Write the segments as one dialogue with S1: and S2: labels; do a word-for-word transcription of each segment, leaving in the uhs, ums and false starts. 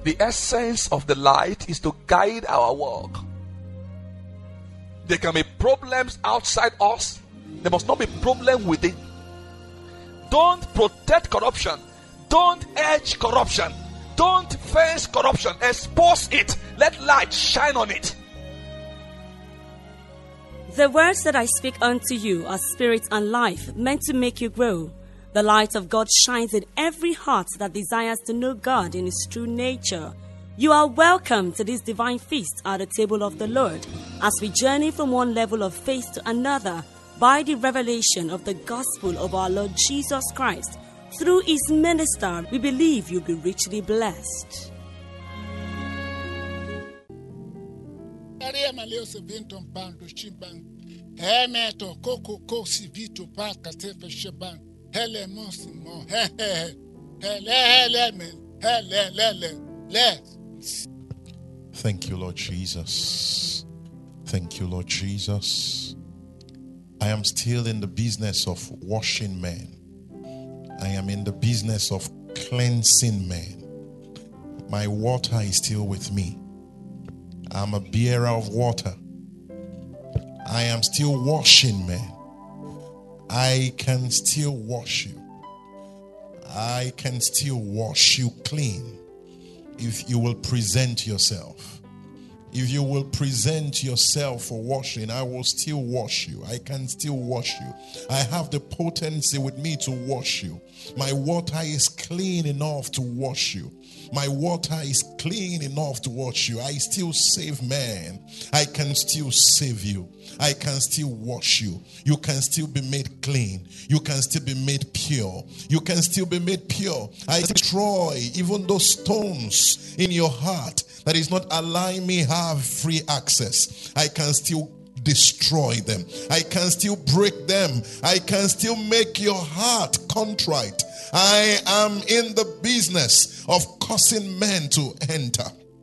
S1: The essence of the light is to guide our walk. There can be problems outside us. There must not be problem within. Don't protect corruption. Don't edge corruption. Don't fence corruption. Expose it. Let light shine on it.
S2: The words that I speak unto you are spirit and life, meant to make you grow. The light of God shines in every heart that desires to know God in His true nature. You are welcome to this divine feast at the table of the Lord, as we journey from one level of faith to another by the revelation of the gospel of our Lord Jesus Christ. Through His minister, we believe you'll be richly blessed.
S3: Thank you, Lord Jesus. Thank you, Lord Jesus. I am still in the business of washing men. I am in the business of cleansing men. My water is still with me. I'm a bearer of water. I am still washing men. I can still wash you. I can still wash you clean if you will present yourself. If you will present yourself for washing, I will still wash you. I can still wash you. I have the potency with me to wash you. My water is clean enough to wash you. My water is clean enough to wash you. I still save man. I can still save you. I can still wash you. You can still be made clean. You can still be made pure. You can still be made pure. I destroy even those stones in your heart that is not allowing me have free access. I can still destroy them. I can still break them. I can still make your heart contrite. I am in the business of causing men to enter.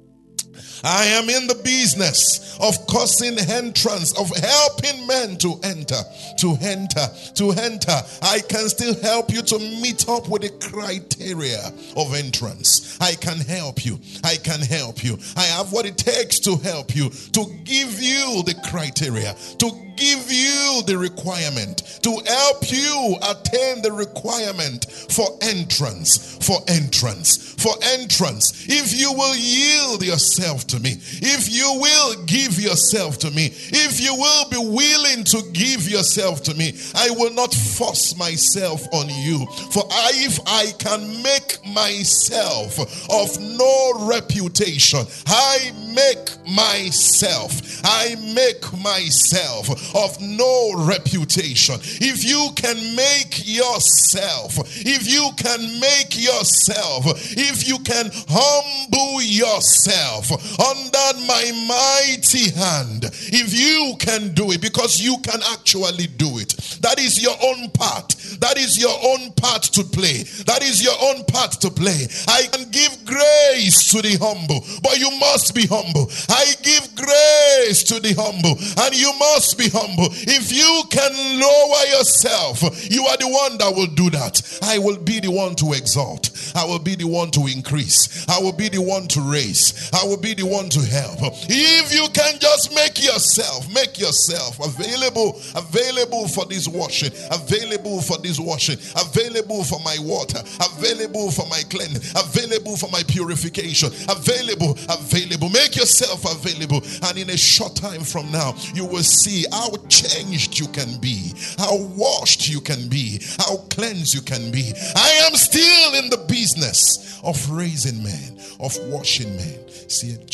S3: I am in the business of causing entrance, of helping men to enter, to enter, to enter. I can still help you to meet up with the criteria of entrance. I can help you. I can help you. I have what it takes to help you, to give you the criteria, to give you the requirement, to help you attain the requirement for entrance, for entrance, for entrance. If you will yield yourself to me, if you will give yourself to me, if you will be willing to give yourself to me, I will not force myself on you. For I, if I can make myself of no reputation, I make myself, I make myself of no reputation. If you can make yourself, if you can make yourself, if you can humble yourself under my mighty hand, if you can do it, because you can actually do it. That is your own part. That is your own part to play. That is your own part to play. I can give grace to the humble, but you must be humble. I give grace to the humble, and you must be humble. If you can lower yourself, you are the one that will do that. I will be the one to exalt. I will be the one to increase. I will be the one to raise. I will be the one to help. If you can just make yourself, make yourself available, available for this washing, available for this washing, available for my water, available for my cleansing, available for my purification, available, available. Make yourself available, and in a short time from now, you will see how changed you can be, how washed you can be, how cleansed you can be. I am still in the business of raising men, of washing men. See it,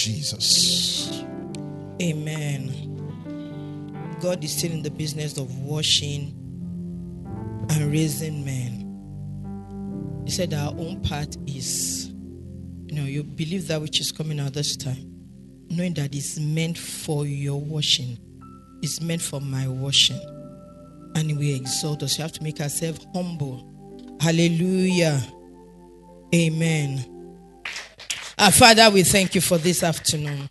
S3: Jesus.
S4: Amen. God is still in the business of washing and raising men. He said our own part is, you know, you believe that which is coming out this time, knowing that it's meant for your washing. It's meant for my washing. And we exalt us. You have to make ourselves humble. Hallelujah. Amen. Our Father, we thank you for this afternoon.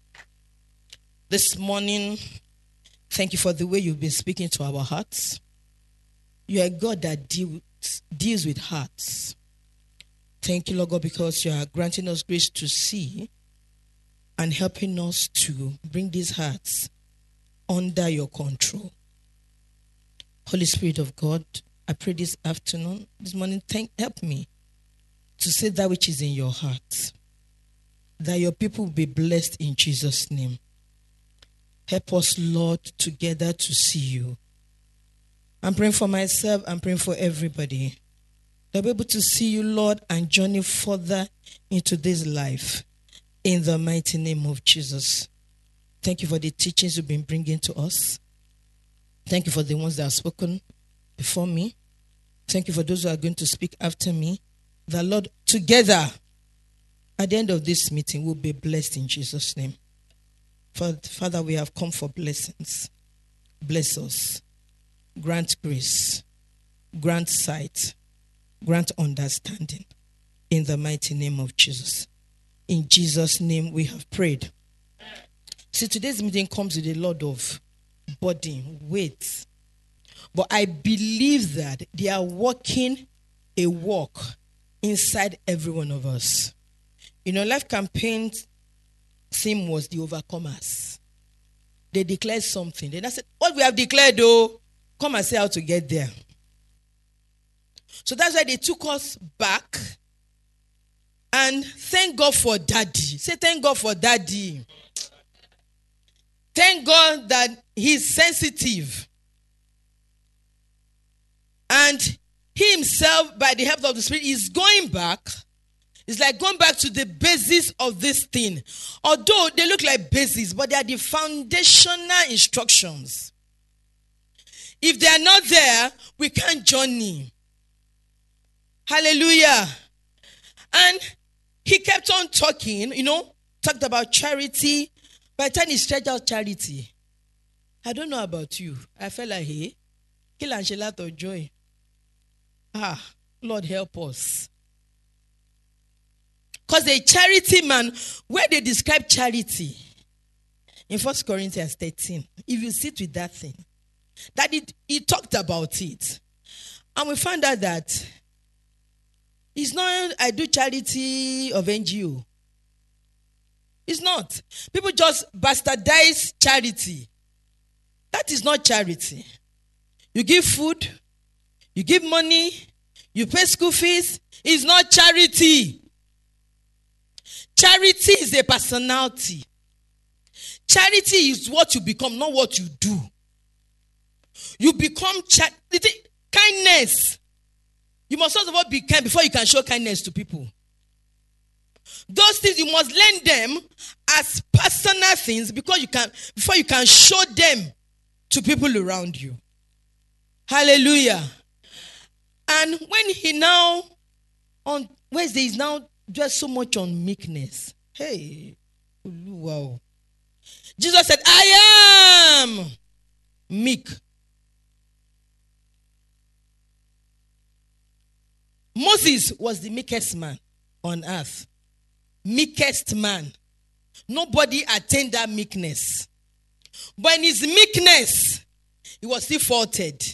S4: This morning, thank you for the way you've been speaking to our hearts. You are a God that deals, deals with hearts. Thank you, Lord God, because you are granting us grace to see and helping us to bring these hearts under your control. Holy Spirit of God, I pray this afternoon, this morning, thank, help me to say that which is in your heart, that your people will be blessed in Jesus' name. Help us, Lord, together to see you. I'm praying for myself. I'm praying for everybody. They'll be able to see you, Lord, and journey further into this life. In the mighty name of Jesus. Thank you for the teachings you've been bringing to us. Thank you for the ones that have spoken before me. Thank you for those who are going to speak after me. The Lord, together, at the end of this meeting, will be blessed in Jesus' name. Father, we have come for blessings. Bless us. Grant grace. Grant sight. Grant understanding. In the mighty name of Jesus. In Jesus' name we have prayed. See, today's meeting comes with a lot of burden, weight. But I believe that they are walking a walk inside every one of us. You know, Life Campaign's theme was the overcomers. They declared something. Then I said, what we have declared, though, come and say how to get there. So that's why they took us back. And thank God for Daddy. Say, thank God for Daddy. Thank God that he's sensitive. And he himself, by the help of the Spirit, is going back. It's like going back to the basis of this thing. Although they look like bases, but they are the foundational instructions. If they are not there, we can't journey. Hallelujah. And he kept on talking, you know, talked about charity. By the time he stretched out charity, I don't know about you. I felt like, hey, kill and a lot of joy. Ah, Lord help us. Because the charity man, where they describe charity, in First Corinthians thirteen, if you sit with that thing, that it, he talked about it. And we found out that it's not, I do charity of N G O. It's not. People just bastardize charity. That is not charity. You give food, you give money, you pay school fees. It's not charity. Charity is a personality. Charity is what you become, not what you do. You become charity. Kindness. You must first of all be kind before you can show kindness to people. Those things you must learn them as personal things because you can before you can show them to people around you. Hallelujah. And when he now on Wednesday is now just so much on meekness. Hey, wow. Jesus said, I am meek. Moses was the meekest man on earth. Meekest man. Nobody attained that meekness. But in his meekness, he was still faulted.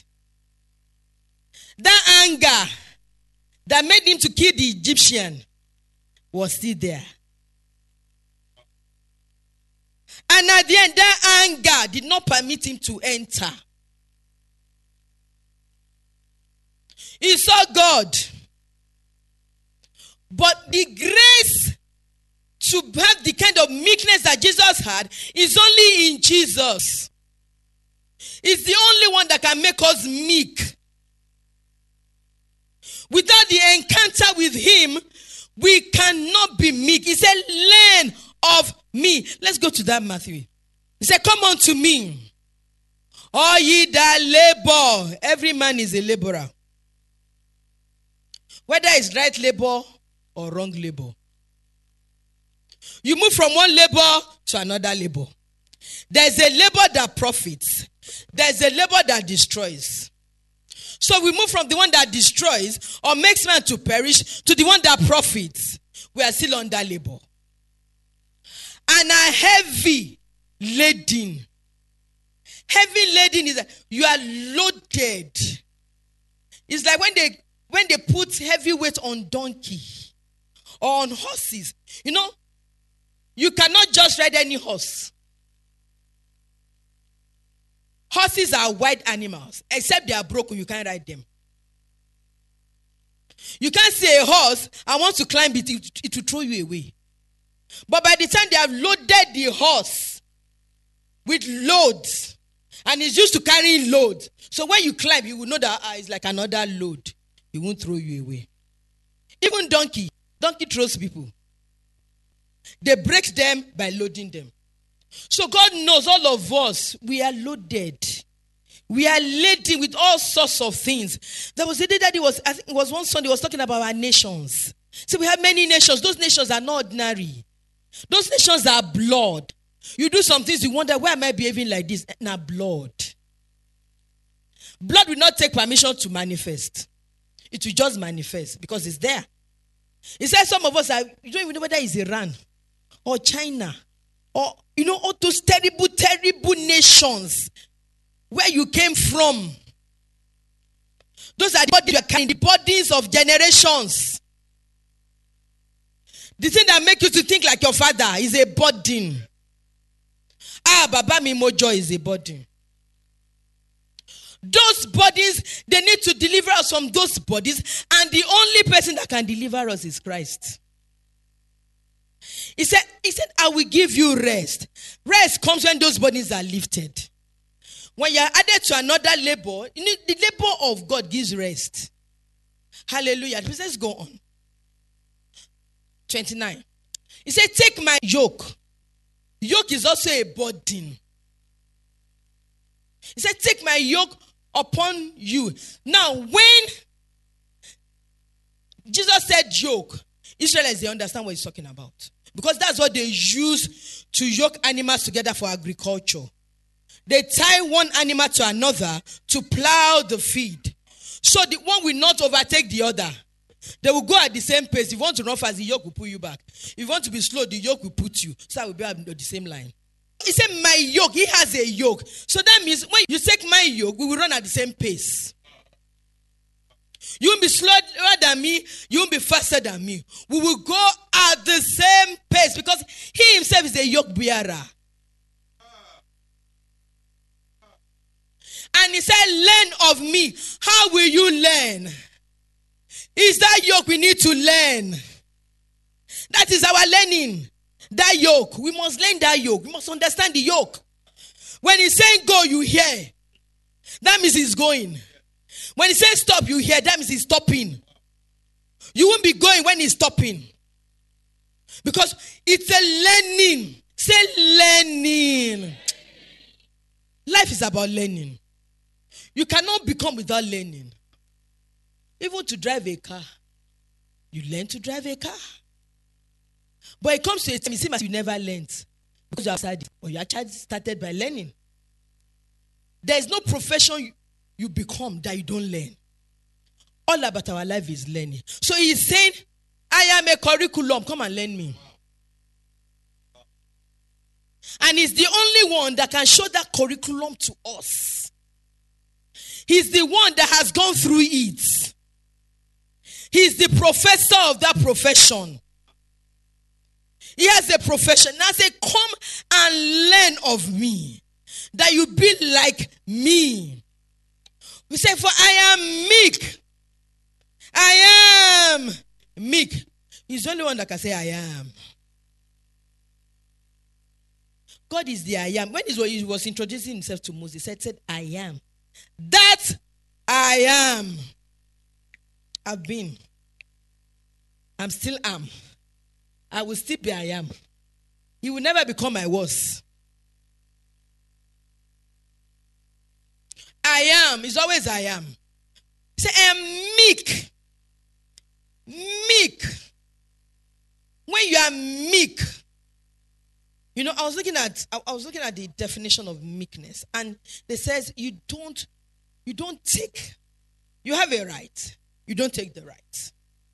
S4: That anger that made him to kill the Egyptian was still there. And at the end, that anger did not permit him to enter. He saw God. But the grace to have the kind of meekness that Jesus had is only in Jesus. He's the only one that can make us meek. Without the encounter with him, we cannot be meek. He said, learn of me. Let's go to that Matthew. He said, come unto me. All ye that labor. Every man is a laborer. Whether it's right labor or wrong labor. You move from one labor to another labor. There's a labor that profits. There's a labor that destroys. So we move from the one that destroys or makes man to perish to the one that profits. We are still under labor. And a heavy laden. Heavy laden is that you are loaded. It's like when they when they put heavy weight on donkey. or on horses. You know, you cannot just ride any horse. Horses are wild animals. Except they are broken, you can't ride them. You can't see a horse, I want to climb it, it, it will throw you away. But by the time they have loaded the horse with loads, and it's used to carrying loads, so when you climb, you will know that ah, it's like another load. It won't throw you away. Even donkey, donkey throws people. They break them by loading them. So God knows all of us, we are loaded. We are laden with all sorts of things. There was a day that it was, I think it was one Sunday, he was talking about our nations. So we have many nations. Those nations are not ordinary. Those nations are blood. You do some things, you wonder, why am I behaving like this? Now, blood. Blood will not take permission to manifest. It will just manifest because it's there. He said some of us, are, you don't even know whether it's Iran or China or, you know, all those terrible, terrible nations where you came from. Those are the bodies you are carrying, the bodies of generations. The thing that makes you to think like your father is a burden. Ah, Baba mi mojo is a burden. Those bodies, they need to deliver us from those bodies, and the only person that can deliver us is Christ. He said, he said, I will give you rest. Rest comes when those bodies are lifted. When you are added to another labor, you know, the labor of God gives rest. Hallelujah. Let's go on. twenty-nine. He said, take my yoke. Yoke is also a burden. He said, take my yoke upon you. Now, when Jesus said yoke, Israelites, they understand what he's talking about. Because that's what they use to yoke animals together for agriculture. They tie one animal to another to plow the field. So the one will not overtake the other. They will go at the same pace. If you want to run fast, the yoke will pull you back. If you want to be slow, the yoke will put you. So I will be on the same line. He said, my yoke. He has a yoke. So that means when you take my yoke, we will run at the same pace. You won't be slower than me. You won't be faster than me. We will go at the same pace because he himself is a yoke bearer. And he said, learn of me. How will you learn? Is that yoke we need to learn. That is our learning. That yoke. We must learn that yoke. We must understand the yoke. When he's saying go, you hear. That means he's going. When he says stop, you hear. That means he's stopping. You won't be going when he's stopping. Because it's a learning. Say learning. Life is about learning. You cannot become without learning. Even to drive a car, you learn to drive a car. But it comes to a time, it seems as you never learned. Because you have started, or you actually started by learning. There is no profession you, you become that you don't learn. All about our life is learning. So he's saying, I am a curriculum. Come and learn me. And he's the only one that can show that curriculum to us. He's the one that has gone through it. He's the professor of that profession. He has a profession. Now say, come and learn of me, that you be like me. We say, for I am meek. I am meek. He's the only one that can say, I am. God is the I am. When he was introducing himself to Moses, he said, said, I am. That I am. I've been. I'm still am. I will still be I am. He will never become I was. I am is always I am. Say, I am meek. Meek. When you are meek, you know, I was looking at I was looking at the definition of meekness, and it says you don't you don't take, you have a right, you don't take the right.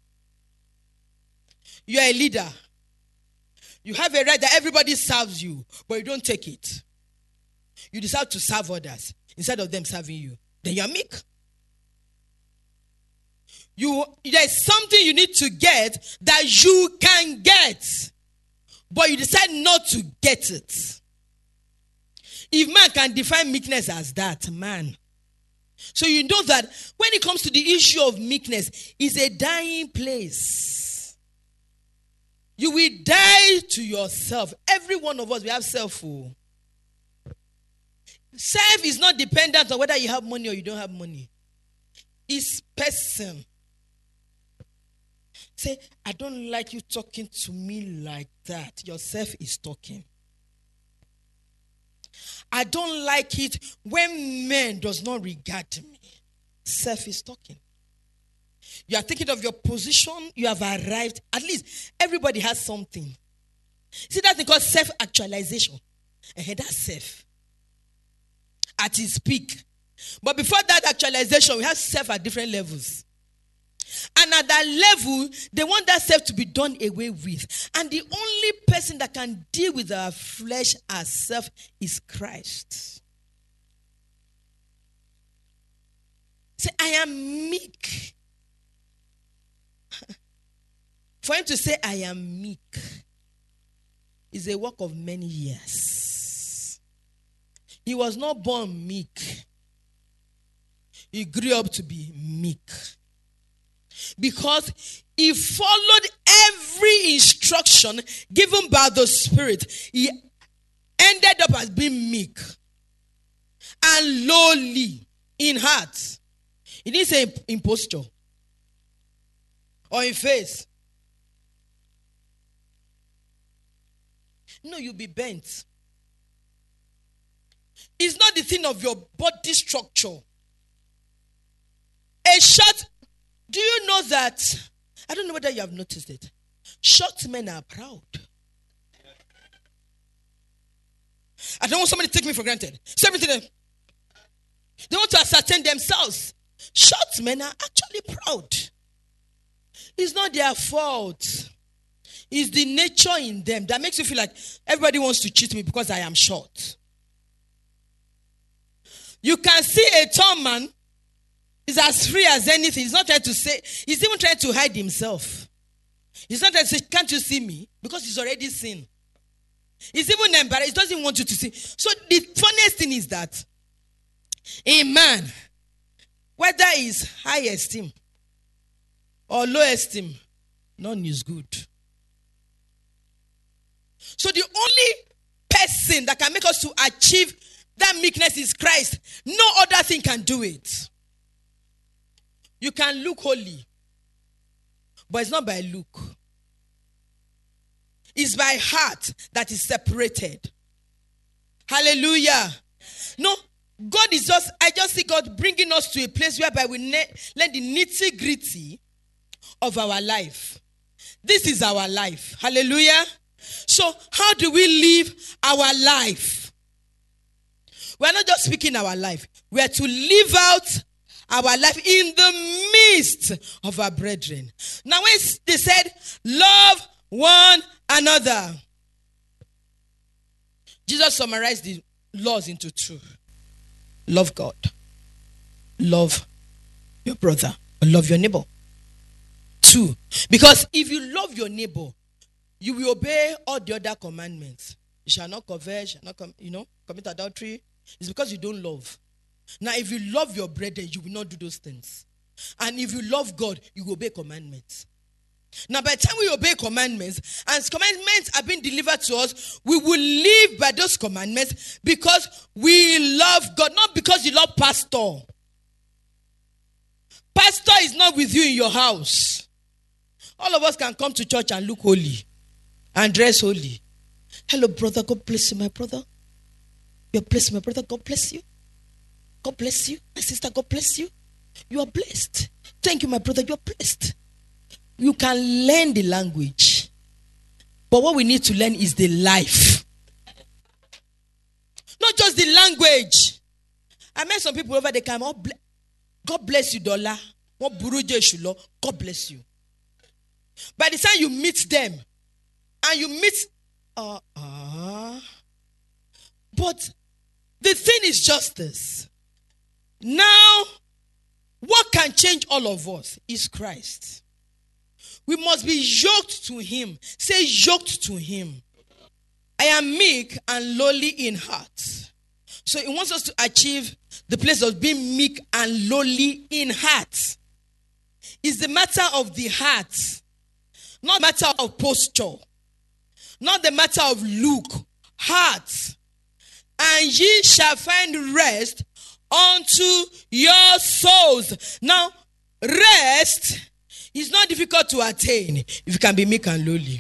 S4: You are a leader. You have a right that everybody serves you, but you don't take it. You decide to serve others instead of them serving you. Then you are meek. You there's something you need to get that you can get, but you decide not to get it. If man can define meekness as that, man. So you know that when it comes to the issue of meekness, it's a dying place. You will die to yourself. Every one of us, we have self. Self is not dependent on whether you have money or you don't have money. It's person. Say, I don't like you talking to me like that. Yourself is talking. I don't like it when man does not regard me. Self is talking. You are thinking of your position. You have arrived. At least everybody has something. See, that's because self-actualization. And that's self. At its peak. But before that actualization, we have self at different levels. And at that level, they want that self to be done away with. And the only person that can deal with our flesh as self is Christ. Say, I am meek. For him to say, I am meek, is a work of many years. He was not born meek. He grew up to be meek. Because he followed every instruction given by the Spirit. He ended up as being meek and lowly in heart. He didn't say in posture or in face. No, you'll be bent. It's not the thing of your body structure. A short, do you know that? I don't know whether you have noticed it. Short men are proud. I don't want somebody to take me for granted. Say everything to them. They want to ascertain themselves. Short men are actually proud. It's not their fault. It's the nature in them that makes you feel like everybody wants to cheat me because I am short. You can see a tall man is as free as anything. He's not trying to say, he's even trying to hide himself. He's not trying to say, can't you see me? Because he's already seen. He's even embarrassed. He doesn't want you to see. So the funniest thing is that a man, whether is high esteem or low esteem, none is good. So the only person that can make us to achieve that meekness is Christ. No other thing can do it. You can look holy, but it's not by look. It's by heart that is separated. Hallelujah. No, God is just, I just see God bringing us to a place whereby we ne- learn the nitty-gritty of our life. This is our life. Hallelujah. So how do we live our life? We are not just speaking our life. We are to live out our life in the midst of our brethren. Now when they said, love one another, Jesus summarized the laws into two. Love God. Love your brother. Love your neighbor. Two. Because if you love your neighbor, you will obey all the other commandments. You shall not covet, shall not com- you know, commit adultery. It's because you don't love. Now, if you love your brethren, you will not do those things. And if you love God, you will obey commandments. Now, by the time we obey commandments, and commandments are being delivered to us, we will live by those commandments because we love God, not because you love pastor. Pastor is not with you in your house. All of us can come to church and look holy and dress holy. Hello, brother. God bless you, my brother. You're blessed, my brother. God bless you. God bless you. My sister, God bless you. You are blessed. Thank you, my brother. You're blessed. You can learn the language. But what we need to learn is the life. Not just the language. I met some people over the camera. Oh, God bless you, dollar. God bless you. By the time you meet them, and you meet, uh, uh, but the thing is just this. Now, What can change all of us is Christ. We must be yoked to him. Say yoked to him. I am meek and lowly in heart. So he wants us to achieve the place of being meek and lowly in heart. It's the matter of the heart, not matter of posture, not the matter of look, heart. And ye shall find rest unto your souls. Now, rest is not difficult to attain if you can be meek and lowly.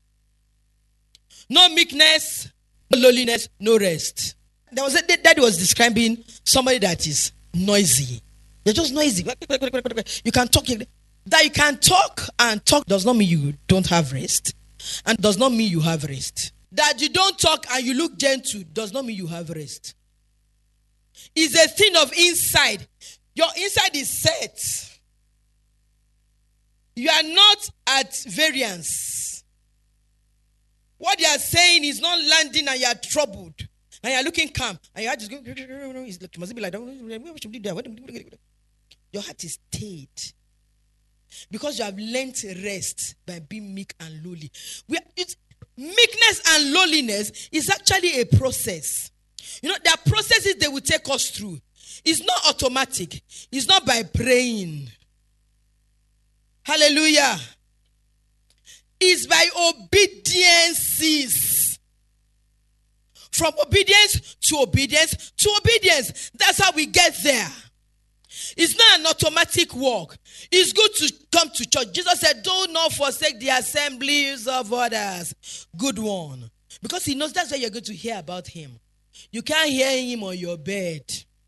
S4: No meekness, no lowliness, no rest. There was a that was describing somebody that is noisy. They're just noisy. You can talk. That you can talk and talk does not mean you don't have rest, and does not mean you have rest. That you don't talk and you look gentle does not mean you have rest. It's a thing of inside. Your inside is set. You are not at variance. What they are saying is not landing and you are troubled. And you are looking calm. And you are just going, it must be like, your heart is stayed. Because you have learnt rest by being meek and lowly. We are, it's, meekness and lowliness is actually a process. You know, there are processes they will take us through. It's not automatic. It's not by praying. Hallelujah. It's by obediences. From obedience to obedience to obedience. That's how we get there. It's not an automatic walk. It's good to come to church. Jesus said, do not forsake the assemblies of others. Good one. Because he knows that's where you're going to hear about him. You can't hear him on your bed.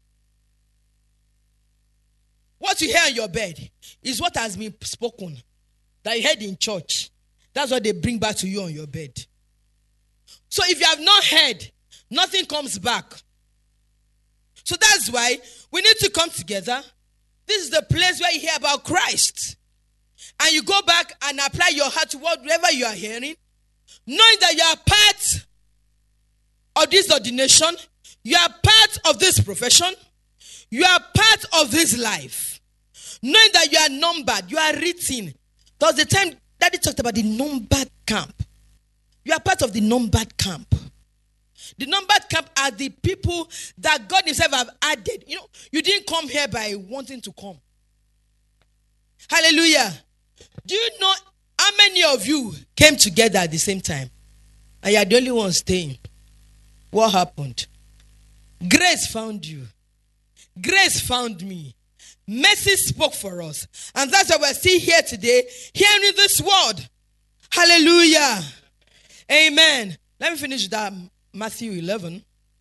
S4: What you hear on your bed is what has been spoken. That you heard in church. That's what they bring back to you on your bed. So if you have not heard, nothing comes back. So that's why we need to come together. This is the place where you hear about Christ. And you go back and apply your heart to whatever you are hearing. Knowing that you are part of this ordination. You are part of this profession. You are part of this life. Knowing that you are numbered. You are written. There was the time Daddy talked about the numbered camp. You are part of the numbered camp. The numbered camp are the people that God himself have added. You know, you didn't come here by wanting to come. Hallelujah. Do you know how many of you came together at the same time? And you are the only one staying. What happened? Grace found you. Grace found me. Mercy spoke for us. And that's why we're still here today, hearing this word. Hallelujah. Amen. Let me finish that. Matthew eleven.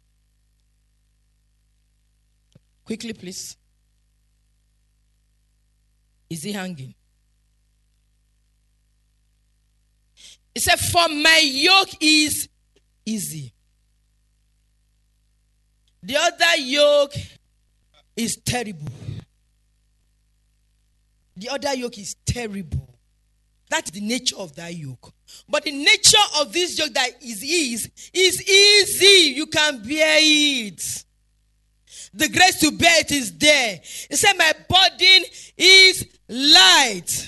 S4: Quickly, please. Is he hanging? It said, for my yoke is easy. The other yoke is terrible. The other yoke is terrible. That's the nature of that yoke. But the nature of this yoke that is ease is easy. You can bear it. The grace to bear it is there. It said, my burden is light.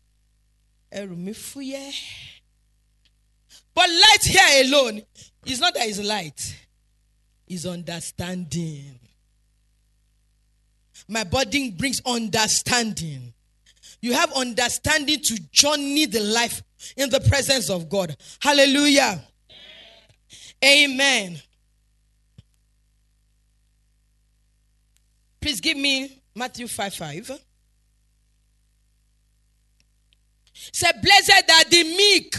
S4: But light here alone is not that it's light. It's understanding. My burden brings understanding. You have understanding to journey the life in the presence of God. Hallelujah. Amen. Please give me Matthew five five. Say, blessed are the meek,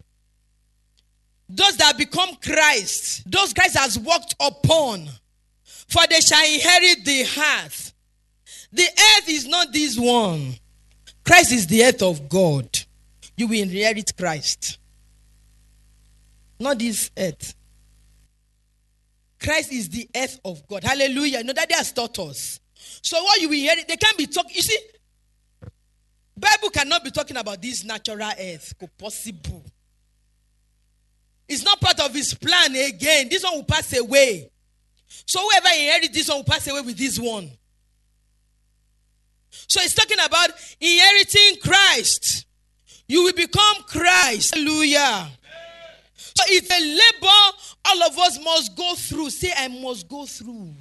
S4: those that become Christ, those Christ has walked upon, for they shall inherit the earth. The earth is not this one. Christ is the earth of God. You will inherit Christ. Not this earth. Christ is the earth of God. Hallelujah. No, that they has taught us. So what you will inherit, they can't be talking. You see, Bible cannot be talking about this natural earth. Possible. It's not part of his plan again. This one will pass away. So whoever inherits this one will pass away with this one. So it's talking about inheriting Christ. You will become Christ. Hallelujah. So it's a labor all of us must go through. Say, I must go through.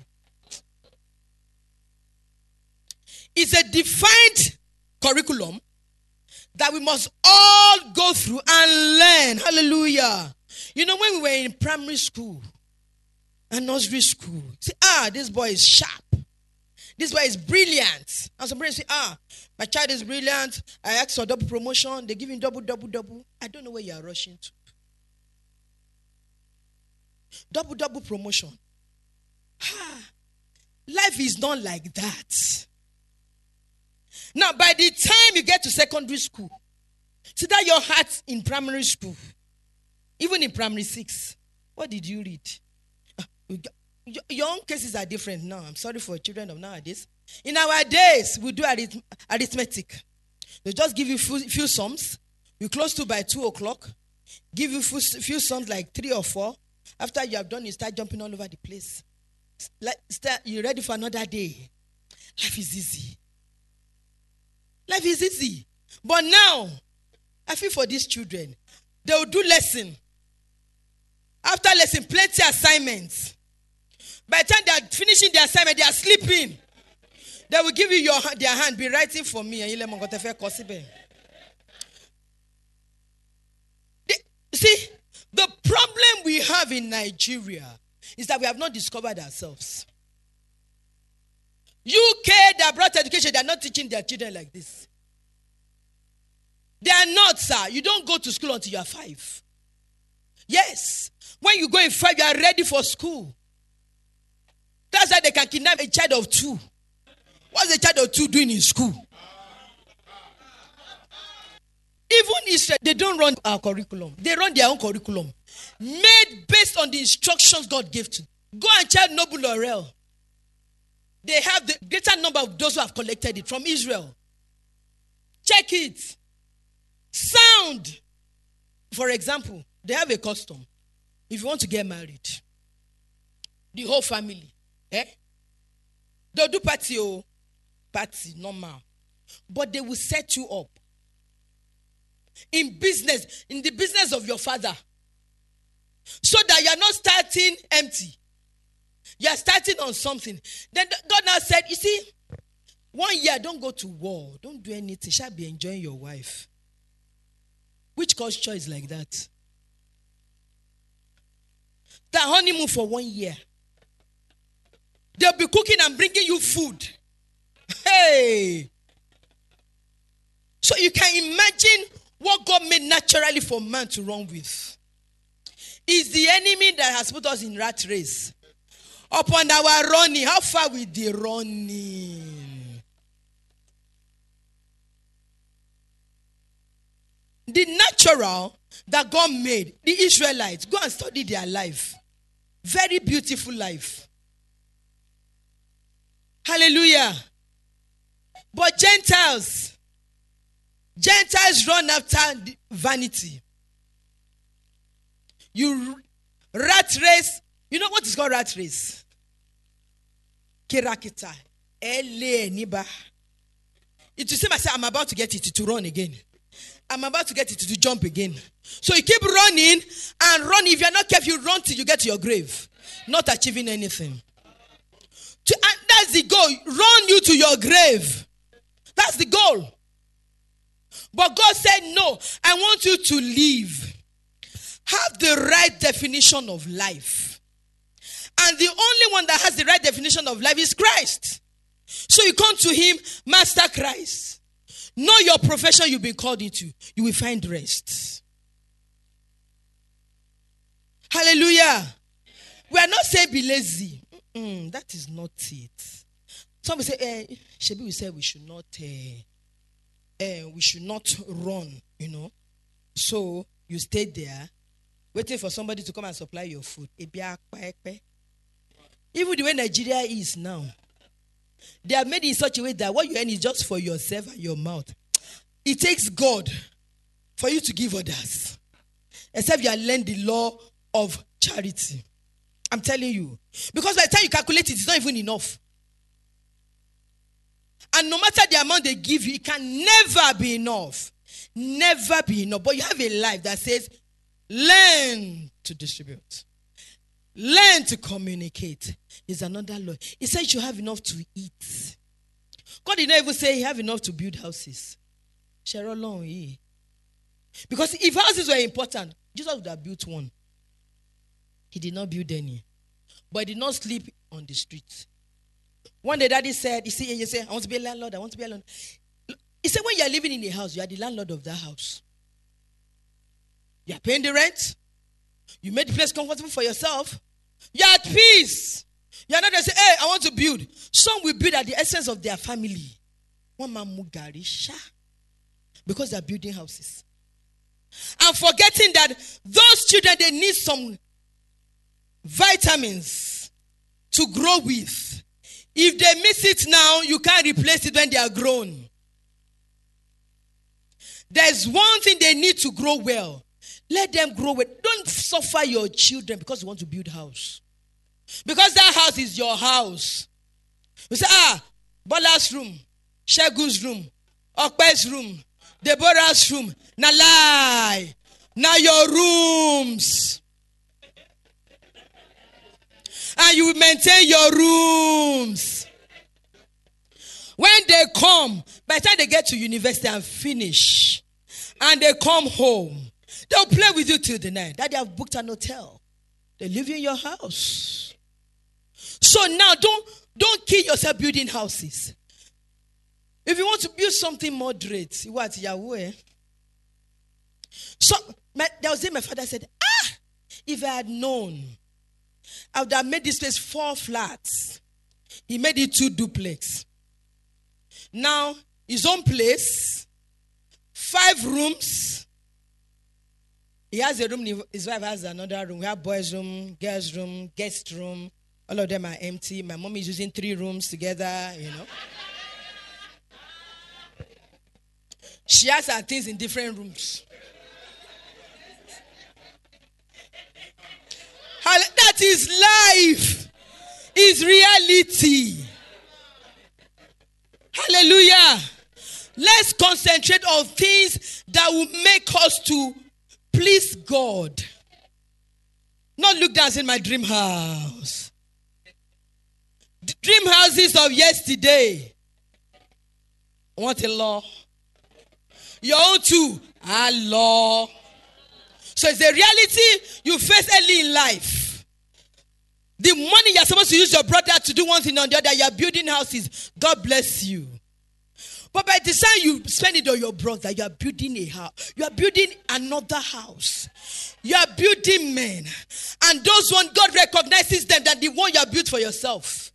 S4: It's a defined curriculum that we must all go through and learn. Hallelujah. You know, when we were in primary school and nursery school, say, ah, this boy is sharp. This boy is brilliant. And some parents say, ah, my child is brilliant. I asked for double promotion. They give him double, double, double. I don't know where you are rushing to. Double, double promotion. Ah, life is not like that. Now, by the time you get to secondary school, see that your heart in primary school, even in primary six, what did you read? Uh, your own cases are different now. I'm sorry for children of nowadays. In our days, we do arith- arithmetic. They just give you few, few sums. You close to by two o'clock. Give you few, few sums like three or four. After you have done, you start jumping all over the place. Like, start, you're ready for another day. Life is easy. Life is easy. But now, I feel for these children. They will do lesson. After lesson, plenty assignments. By the time they are finishing their assignment, they are sleeping. They will give you your their hand, be writing for me. The, see, the problem we have in Nigeria is that we have not discovered ourselves. U K, they brought education, they are not teaching their children like this. They are not, sir. You don't go to school until you are five. Yes. When you go in five, you are ready for school. That's why they can kidnap a child of two. What's a child of two doing in school? Even Israel, they don't run our curriculum. They run their own curriculum. Made based on the instructions God gave to them. Go and check Noble Laurel. They have the greater number of those who have collected it from Israel. Check it. Sound. For example, they have a custom. If you want to get married, the whole family, eh? They'll do party, oh, party, normal. But they will set you up. In business, in the business of your father. So that you're not starting empty. You're starting on something. Then God now said, you see, one year, don't go to war. Don't do anything. You shall be enjoying your wife. Which culture is like that? The honeymoon for one year. They'll be cooking and bringing you food. Hey! So you can imagine what God made naturally for man to run with. It's the enemy that has put us in rat race. Upon our running, how far will the running? The natural that God made, the Israelites, go and study their life. Very beautiful life. Hallelujah. But Gentiles, Gentiles run after vanity. You rat race. You know what is called rat race? Kirakita. Ele niba. It will say, myself, I'm about to get it to run again. I'm about to get it to jump again. So you keep running and run. If you're not careful, you run till you get to your grave. Not achieving anything. To, and that's the goal. Run you to your grave. That's the goal. But God said, no, I want you to live. Have the right definition of life. And the only one that has the right definition of life is Christ. So you come to him, Master Christ. Know your profession you've been called into. You will find rest. Hallelujah. We are not saying be lazy. Mm-mm, that is not it. Some will say, eh, Shebi will say we should not, eh, eh, we should not run, you know. So you stay there, waiting for somebody to come and supply your food. Even the way Nigeria is now, they are made in such a way that what you earn is just for yourself and your mouth. It takes God for you to give others. Except you are learning the law of charity. I'm telling you. Because by the time you calculate it, it's not even enough. And no matter the amount they give you, it can never be enough. Never be enough. But you have a life that says, learn to distribute. Learn to communicate. There's another law. He says you have enough to eat. God did not even say you have enough to build houses. Because if houses were important, Jesus would have built one. He did not build any. But he did not sleep on the streets. One day daddy said, you see, you say, I want to be a landlord, I want to be a landlord. He said, when you are living in a house, you are the landlord of that house. You are paying the rent. You made the place comfortable for yourself. You are at peace. You are not going to say, hey, I want to build. Some will build at the essence of their family. One man mugarisha. Because they are building houses. And forgetting that those children, they need some vitamins to grow with. If they miss it now, you can't replace it when they are grown. There's one thing they need to grow well. Let them grow well. Don't suffer your children because you want to build a house. Because that house is your house. You say, ah, Bola's room, Shegu's room, Okpe's room, Deborah's room. Na lie. Na your rooms. And you will maintain your rooms. When they come, by the time they get to university and finish, and they come home, they'll play with you till the night. That they have booked an hotel. They live in your house. So now don't, don't kill yourself building houses. If you want to build something moderate, what Yahweh? So my, there was a day my father said, ah, if I had known, I would have made this place four flats. He made it two duplex. Now, his own place, five rooms. He has a room, his wife has another room. We have boys' room, girls' room, guest room. All of them are empty. My mom is using three rooms together, you know. She has her things in different rooms. That is life. Is reality. Hallelujah. Let's concentrate on things that will make us to please God. Not look down in my dream house. The dream houses of yesterday. What a law. Your own too. A law. So it's a reality you face early in life. The money you're supposed to use your brother to do one thing or the other, you're building houses. God bless you. But by the time you spend it on your brother, you are building a house. You are building another house. You are building men. And those ones, God recognizes them than the one you have built for yourself.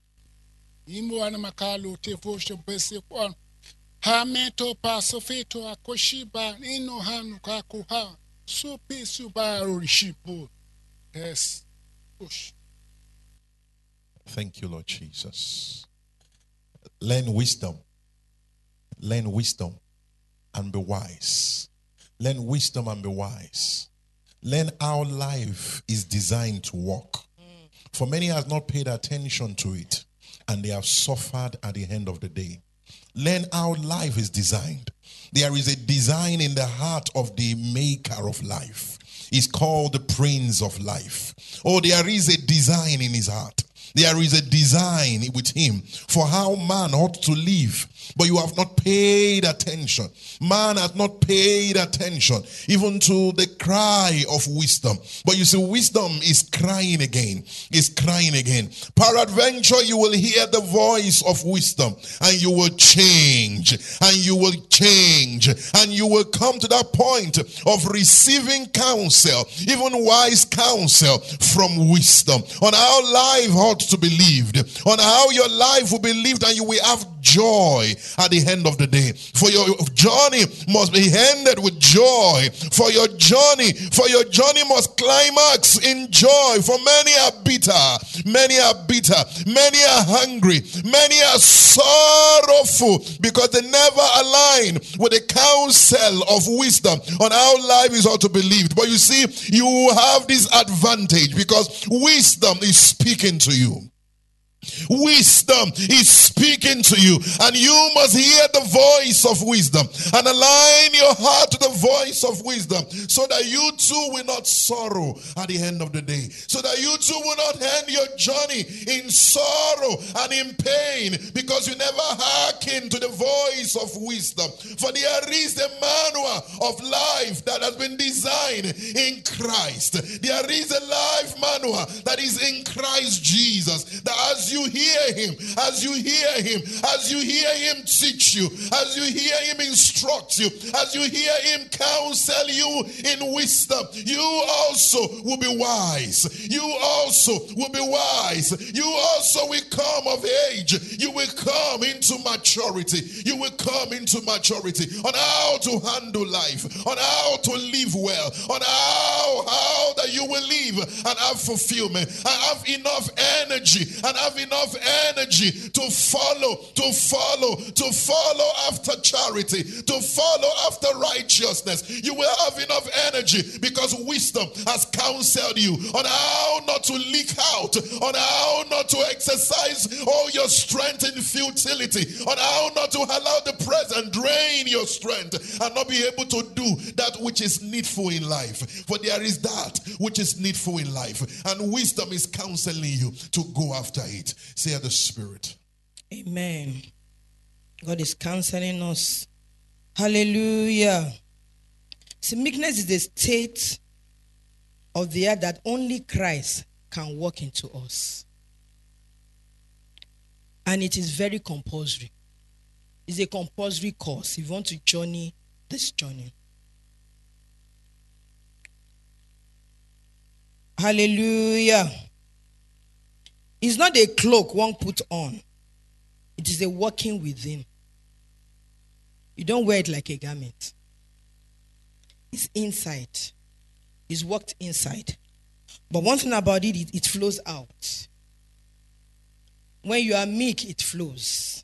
S3: Yes. Push. Thank you, Lord Jesus. Learn wisdom. Learn wisdom and be wise. Learn wisdom and be wise. Learn how life is designed to work. For many has not paid attention to it, and they have suffered at the end of the day. Learn how life is designed. There is a design in the heart of the maker of life. It's called the Prince of Life. Oh, there is a design in his heart. There is a design with him for how man ought to live. But you have not paid attention. Man has not paid attention even to the cry of wisdom. But you see, wisdom is crying again. Is crying again. Peradventure, you will hear the voice of wisdom, and you will change. And you will change. And you will come to that point of receiving counsel, even wise counsel from wisdom, on how life ought to be lived, on how your life will be lived, and you will have joy at the end of the day. For your journey must be ended with joy. For your journey, for your journey must climax in joy. For many are bitter, many are bitter, many are hungry, many are sorrowful because they never align with the counsel of wisdom on how life is ought to be lived. But you see, you have this advantage because wisdom is speaking to you. Wisdom is speaking to you, and you must hear the voice of wisdom and align your heart to the voice of wisdom, so that you too will not sorrow at the end of the day, so that you too will not end your journey in sorrow and in pain, because you never hearken to the voice of wisdom. For there is a manual of life that has been designed in Christ. There is a life manual that is in Christ Jesus, that as you hear him, as you hear him, as you hear him teach you, as you hear him instruct you, as you hear him counsel you in wisdom, you also will be wise. You also will be wise. You also will come of age. You will come into maturity. You will come into maturity on how to handle life, on how to live well, on how, how that you will live and have fulfillment and have enough energy and have enough energy to follow, to follow, to follow after charity, to follow after righteousness. You will have enough energy because wisdom has counseled you on how not to leak out, on how not to exercise all your strength in futility, on how not to allow the present drain your strength and not be able to do that which is needful in life. For there is that which is needful in life, and wisdom is counseling you to go after it. Say the Spirit.
S4: Amen. God is counseling us. Hallelujah. See, meekness is the state of the earth that only Christ can walk into us. And it is very compulsory. It's a compulsory course if you want to journey this journey. Hallelujah. It's not a cloak one put on. It is a walking within. You don't wear it like a garment. It's inside. It's worked inside. But one thing about it, it, it flows out. When you are meek, it flows.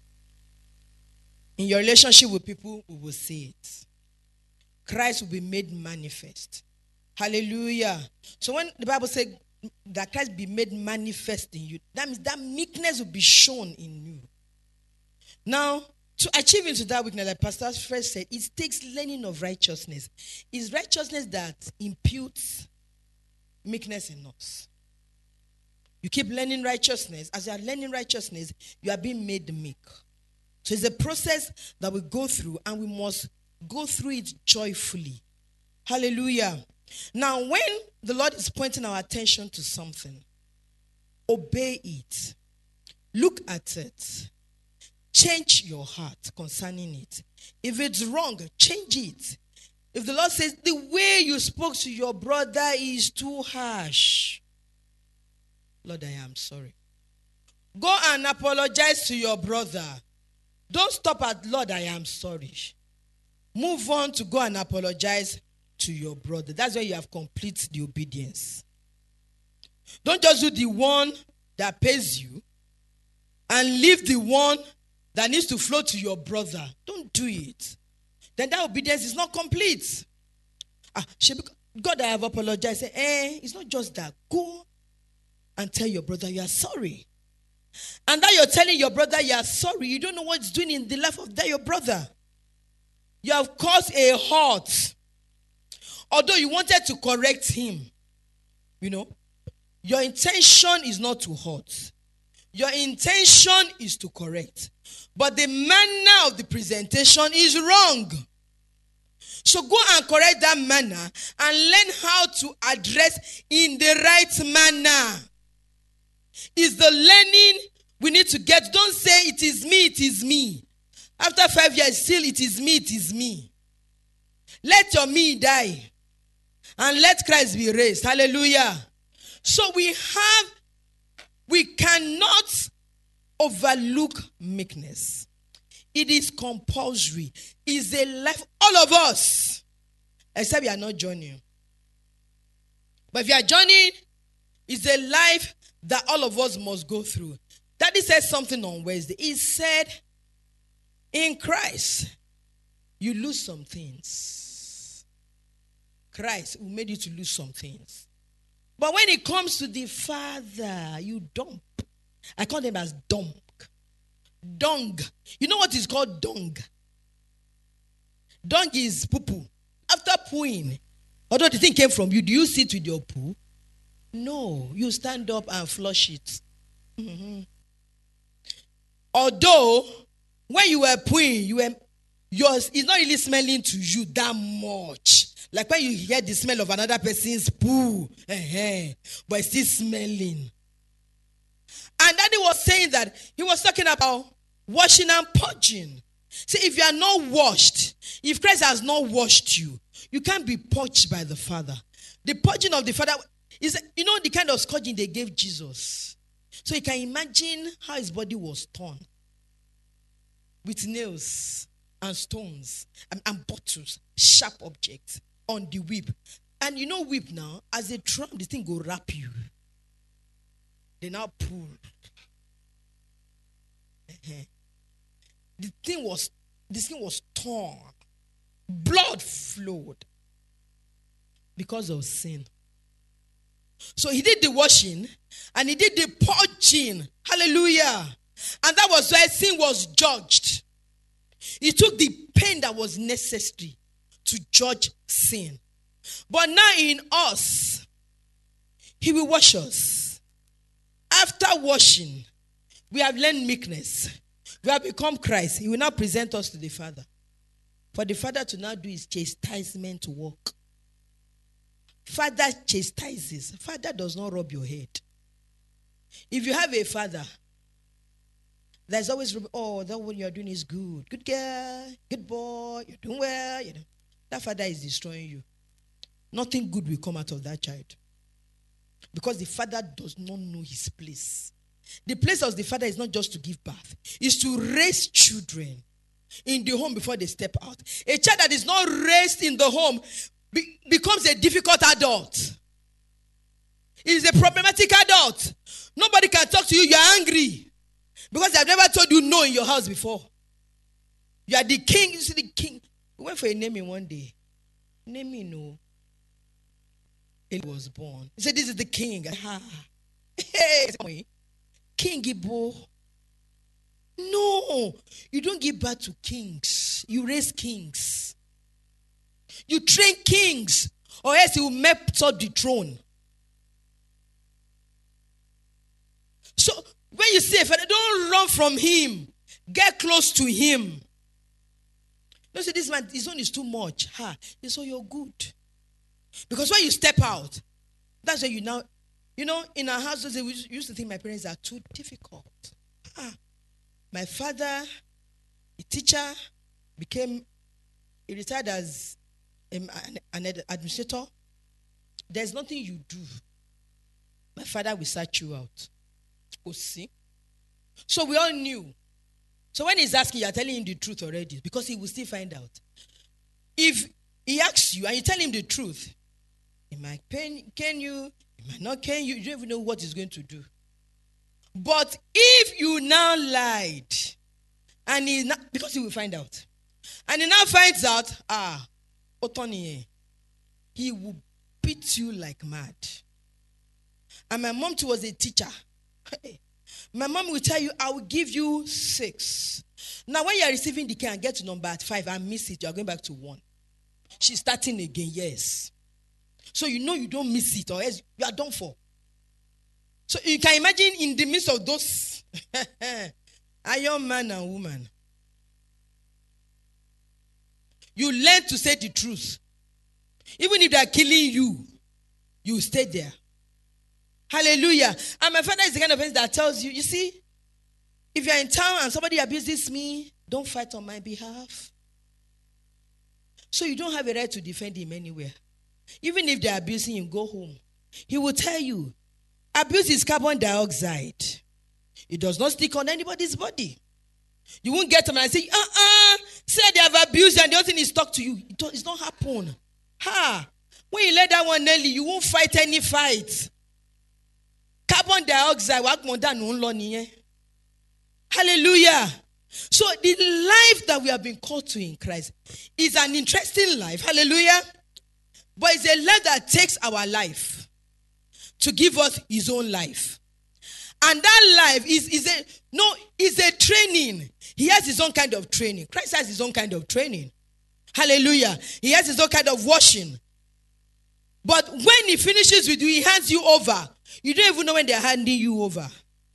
S4: In your relationship with people, we will see it. Christ will be made manifest. Hallelujah. So when the Bible says that Christ be made manifest in you, that means that meekness will be shown in you. Now, to achieve into that weakness, like Pastor first said, it takes learning of righteousness. It's righteousness that imputes meekness in us. You keep learning righteousness. As you are learning righteousness, you are being made meek. So it's a process that we go through, and we must go through it joyfully. Hallelujah. Now, when the Lord is pointing our attention to something, obey it. Look at it. Change your heart concerning it. If it's wrong, change it. If the Lord says the way you spoke to your brother is too harsh, Lord, I am sorry. Go and apologize to your brother. Don't stop at Lord, I am sorry. Move on to go and apologize to your brother. That's where you have complete the obedience. Don't just do the one that pays you and leave the one that needs to flow to your brother. Don't do it. Then that obedience is not complete. Ah, God, I have apologized. Say, eh, it's not just that. Go and tell your brother you are sorry. And that you're telling your brother you are sorry, you don't know what it's doing in the life of that your brother. You have caused a hurt. Although you wanted to correct him, you know, your intention is not to hurt. Your intention is to correct. But the manner of the presentation is wrong. So go and correct that manner and learn how to address in the right manner. It's the learning we need to get. Don't say it is me, it is me. After five years, still it is me, it is me. Let your me die. And let Christ be raised. Hallelujah. So we have, we cannot overlook meekness. It is compulsory. It's a life, all of us, except you are not joining. But if you are joining, it's a life that all of us must go through. Daddy said something on Wednesday. He said, in Christ, you lose some things. Christ will make you to lose some things. But when it comes to the Father, you don't. I call them as dung. Dung. You know what is called dung? Dung is poo-poo. After pooing, although the thing came from you, do you sit with your poo? No. You stand up and flush it. Mm-hmm. Although, when you were pooing, you were, yours is not really smelling to you that much. Like when you hear the smell of another person's poo, uh-huh, but it's still smelling. And Daddy was saying that he was talking about washing and purging. See, if you are not washed, if Christ has not washed you, you can't be purged by the Father. The purging of the Father is, you know, the kind of scourging they gave Jesus. So you can imagine how his body was torn with nails and stones and, and bottles, sharp objects on the whip. And you know whip now, as they drum, the thing go wrap you. They now pull. Uh-huh. The thing was, this thing was torn. Blood flowed because of sin. So he did the washing and he did the purging. Hallelujah. And that was why sin was judged. He took the pain that was necessary to judge sin. But now in us, he will wash us. After washing, we have learned meekness. We have become Christ. He will now present us to the Father. For the Father to now do his chastisement work. Father chastises. Father does not rub your head. If you have a father, there's always, oh, that what you're doing is good. Good girl, good boy, you're doing well. You know. That father is destroying you. Nothing good will come out of that child. Because the father does not know his place. The place of the father is not just to give birth. It's to raise children in the home before they step out. A child that is not raised in the home be- becomes a difficult adult. It is a problematic adult. Nobody can talk to you. You're angry. Because they have never told you no in your house before. You are the king. You see the king. We went for a naming one day. Naming, no. He was born. He said, this is the king. Ah. Hey, King Ibo. No. You don't give birth to kings. You raise kings. You train kings. Or else you will mess up the throne. So, when you see a father, don't run from him. Get close to him. Don't say, this man, his own is too much. Ha. So you're good. Because when you step out, that's where you now, you know, in our house, we used to think my parents are too difficult. Ah. My father, a teacher, became, he retired as an, an administrator. There's nothing you do. My father will search you out. Oh, see? So we all knew. So when he's asking, you're telling him the truth already, because he will still find out. If he asks you and you tell him the truth, he might pain, can you, he might not can you, you don't even know what he's going to do. But if you now lied, and he not, because he will find out, and he now finds out, ah, Otoni, he will beat you like mad. And my mom too was a teacher. My mom will tell you, I will give you six. Now, when you are receiving the care and get to number five and miss it, you are going back to one. She's starting again, yes. So you know you don't miss it, or else you are done for. So you can imagine in the midst of those iron man and woman, you learn to say the truth. Even if they are killing you, you stay there. Hallelujah. And my father is the kind of person that tells you, you see, if you're in town and somebody abuses me, don't fight on my behalf. So you don't have a right to defend him anywhere. Even if they're abusing him, go home. He will tell you, abuse is carbon dioxide. It does not stick on anybody's body. You won't get them and say, uh-uh, say they have abused and the other thing is stuck to you. It does, it's not happen. Ha! When you let that one nail you, you won't fight any fight. Carbon dioxide, hallelujah. So the life that we have been called to in Christ is an interesting life, hallelujah. But it's a life that takes our life to give us his own life. And that life is, is a no, is a training. He has his own kind of training. Christ has his own kind of training. Hallelujah. He has his own kind of washing. But when he finishes with you, he hands you over. You don't even know when they're handing you over.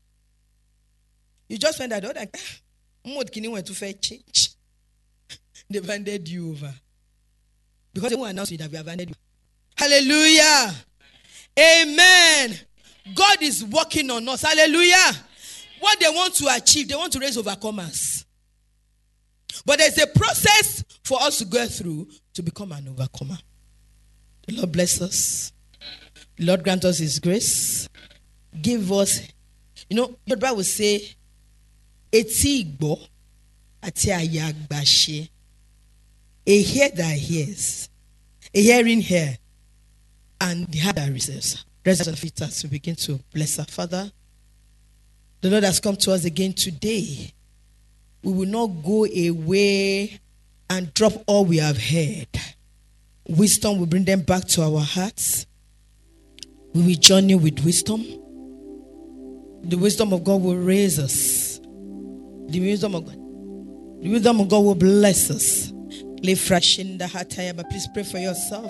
S4: You just find out, oh, like, Kini went to fetch change. They've handed you over. Because they won't announce it that we have handed you. Hallelujah. Amen. God is working on us. Hallelujah. What they want to achieve, they want to raise overcomers. But there's a process for us to go through to become an overcomer. The Lord bless us. The Lord grant us his grace. Give us, you know, the Bible will say, Eti igbo ati ayagbashe. A hear that hears, a hearing here, and the heart that receives. Rest of it as we begin to bless our Father. The Lord has come to us again today. We will not go away and drop all we have heard. Wisdom will bring them back to our hearts. We will journey with wisdom. The wisdom of God will raise us. The wisdom of God. The wisdom of God will bless us. Please pray for yourself.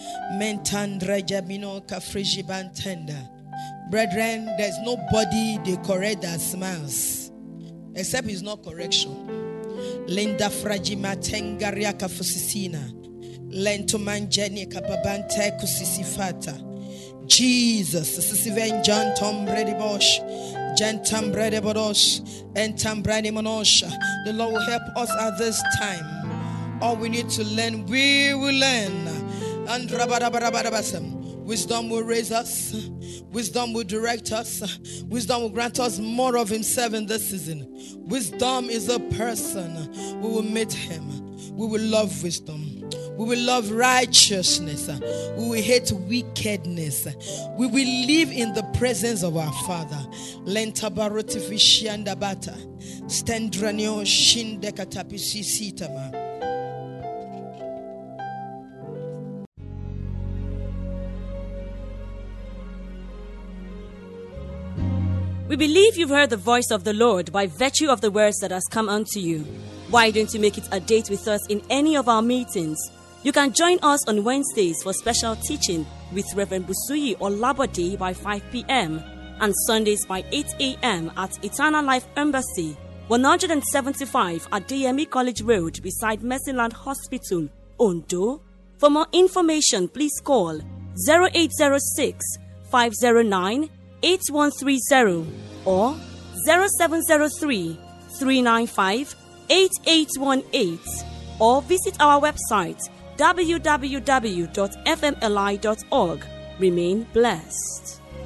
S4: Brethren, there's nobody they correct that smiles. Except it's not correction. Linda fragima tengaria kafusisina. Lento manjeni kapabante kusisifata. Jesus, Sisiven John Tom Brady Bosch, Jantam Brady Bodosh, and Tam Brady Monosha. The Lord will help us at this time. All we need to learn, we will learn. And Rabarabarabasam. Wisdom will raise us. Wisdom will direct us. Wisdom will grant us more of himself in this season. Wisdom is a person. We will meet him. We will love wisdom. We will love righteousness. We will hate wickedness. We will live in the presence of our Father. Lenta baroti fishianda bata. Stendranio shindekatapisi sitama.
S2: We believe you've heard the voice of the Lord by virtue of the words that has come unto you. Why don't you make it a date with us in any of our meetings? You can join us on Wednesdays for special teaching with Reverend Busuyi Olabode by five p.m. and Sundays by eight a.m. at Eternal Life Embassy, one seventy-five at D M E College Road beside Mercyland Hospital, Ondo. For more information, please call zero eight zero six, five zero nine, eight one three zero or zero seven zero three, three nine five, eight eight one eight or visit our website w w w dot f m l i dot org. Remain blessed.